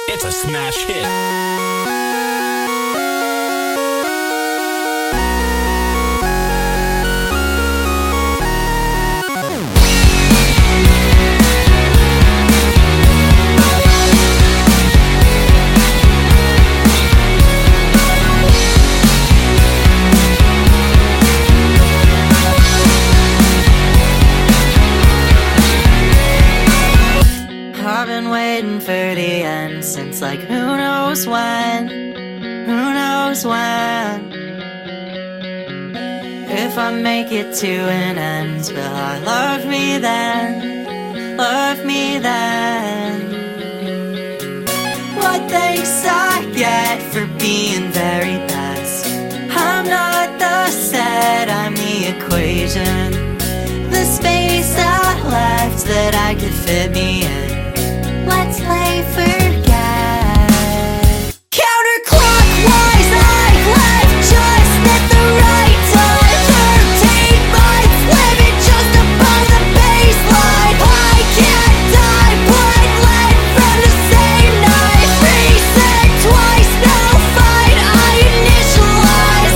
It's a smash hit. I've been waiting for the end since like who knows when, who knows when. If I make it to an end, will I love me then, love me then? What thanks I get for being very best. I'm not the set, I'm the equation, the space I left that I could fit me in. Let's play forget. Counterclockwise, I've left just at the right time. 13 months living just above the baseline. I can't die, blood led from the same knife. Reset twice, no fight, I initialize.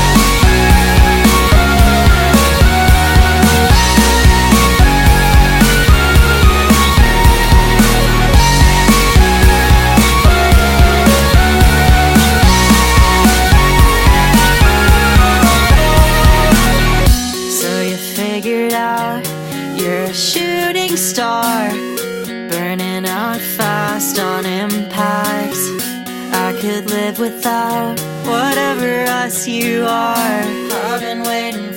Figured out you're a shooting star, burning out fast on impacts. I could live without whatever us you are. I've been waiting